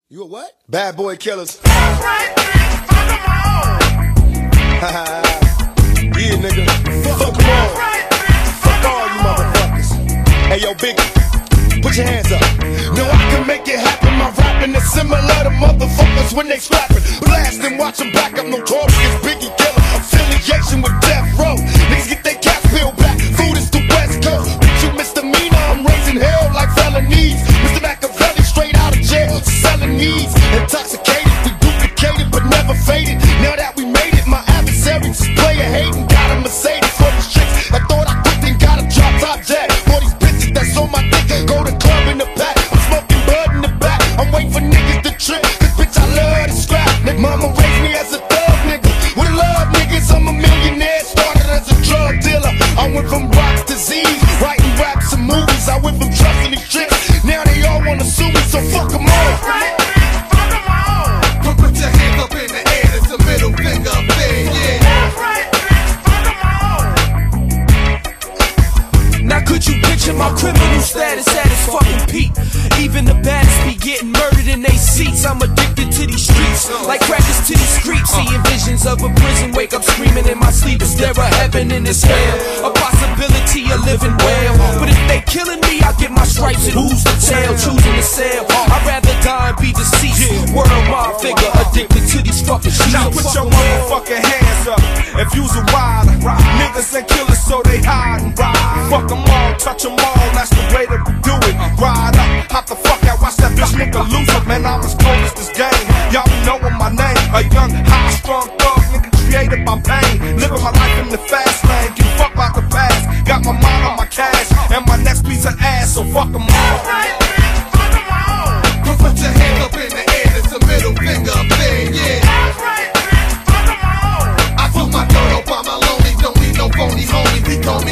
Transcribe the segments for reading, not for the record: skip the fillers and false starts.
You a what? Bad boy killers. Yeah, nigga. Fuck them all. Fuck all you motherfuckers. Hey, yo, Biggie, put your hands up. No, I can make it happen. My rapping is similar to motherfuckers when they scrapping. Blast and watch them back up. Notorious Biggie killer. Affiliation with Death Row. Niggas get their caps peeled back. Food is the West Coast. Bitch, you misdemeanor. I'm raising hell like felonies. Mr. Machiavelli straight out of jail. Selling needs. Intoxicated. We duplicated but never faded. Now that we made it, my adversaries is player hating. Got a Mercedes for these chicks. I thought I quit, then got a drop top jet. For these bitches that's on my dick. Go to club in the back. I'm smoking bud in the back. I'm waiting for niggas to trip. Cause bitch, I love to scrap. Mama raised me as a thug nigga. With love niggas, I'm a millionaire. Started as a drug dealer. I went from rocks to Z's. Writing raps and movies. I went from trusting these chicks. Now they all wanna sue me, so fuck them all. Put your hands up in the air, it's a middle finger up there, yeah. Now could you picture my criminal status at its fucking peak? Even the baddest be getting murdered in they seats. I'm addicted to these streets, like crackers to these creeps. Seeing visions of a prison, wake up screaming in my sleep. Is there a heaven in this hell? A possibility of living well. But if they killing me, I get my stripes and who's the tail? Choosing to sell, I'd rather die and be deceased. Word on my figure, addicted to these fucking streets. Now put your motherfucking hands up if you's a rider. Niggas ain't killers, so they hide and ride. Fuck them all, touch them all, that's the way to do it. Ride up, hop the fuck out, watch that bitch nigga lose up. Man, I'm as cold as this game. Y'all be knowin' my name. A young, high-strung thug nigga created by pain. Living my life in the fast lane, give a fuck about the past. Got my mind on my cash, and my next piece of ass, so fuck them all. Put your hands up in the air, it's a middle finger up there, yeah. I put my dirt up on my lonely, don't need no phony homies, he told me.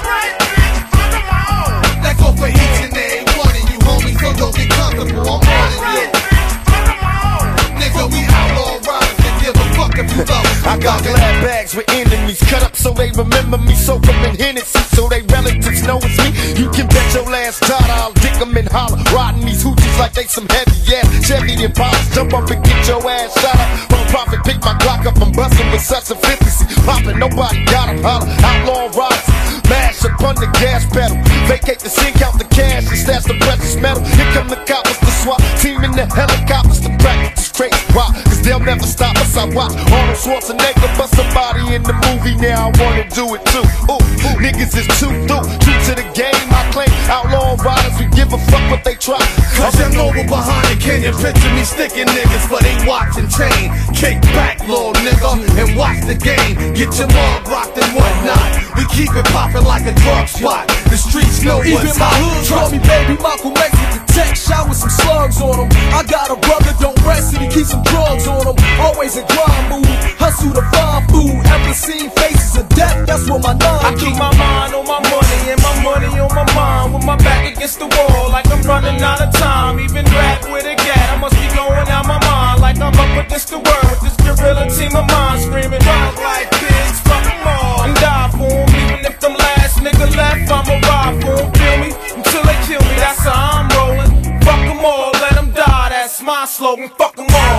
That go for each and every one of you homies, so don't get comfortable, I'm warning you. Nigga, we outlaw riders and give a fuck if you love us. I got glad bags with enemies cut up so they remember me. Soak them in Hennessy so they relatives know it's me. You can bet your last dollar I'll dick them and holler. Riding these hoochies like they some heavy ass Chevy Impalas. Jump up and get your ass shot up. From profit, pick my Glock up. I'm busting with such efficiency. Popping, nobody got him. Holler, outlaw riders. Mash up on the gas pedal. Vacate the scene, count the cash and stash the precious metal. Here come the coppers, the SWAT team in the helicopters. The practice is crazy. Why? Cause they'll never stop us. I watch Arnold Schwarzenegger bust somebody in the movie. Now I wanna do it too. Ooh, niggas is too through. True to the game, I claim. Outlaw riders, we give a fuck what they try. Cause you know we're behind it, can you picture me sticking niggas for they watch and chain? Kick back, little nigga, and watch the game. Get your mug rocked and whatnot. We keep it poppin' like a drug spot. The streets know what's hot. Even my hood call me Baby Malcolm X with the tech shot with some slugs on him. I got a brother, don't rest and he keeps some drugs on him. Always a grind move, hustle to find food. Ever seen faces of death, that's what my nine I keep my mind on my money and my money on my mind. With my back against the wall like I'm running out of time. Even rap with a gat, I must be going out my mind. Like I'm up against the world with this gorilla team of mine. Screaming dog like pigs, fuck them all and die for them. Even if them last nigga left, I'ma ride for them. Feel me? Until they kill me, that's how I'm rolling. Fuck them all, let them die, that's my slogan. Fuck them all.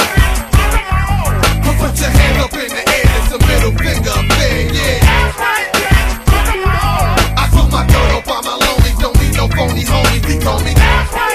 Put your hands up in the air, it's a middle finger up there, yeah. I put my dirt up on my lonely, don't need no phony homies, he told me.